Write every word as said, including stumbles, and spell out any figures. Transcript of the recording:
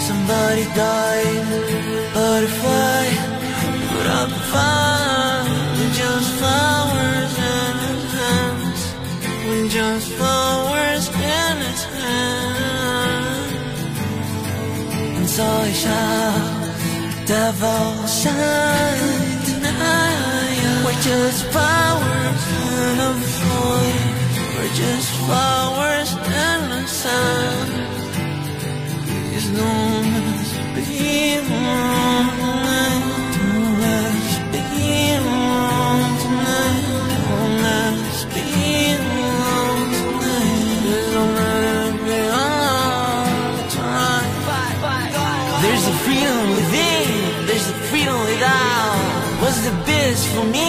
Somebody died, butterfly, put up a fire with just flowers in his hands, with just flowers in his hands. And so he shouts, devil shine tonight. We're just flowers in a void, we're just flowers in the sun. Please don't let's be wrong tonight. Don't let's be wrong tonight. Don't let's be wrong tonight. Just don't let it be wrong tonight. There's a freedom within, there's a freedom without. What's the best for me?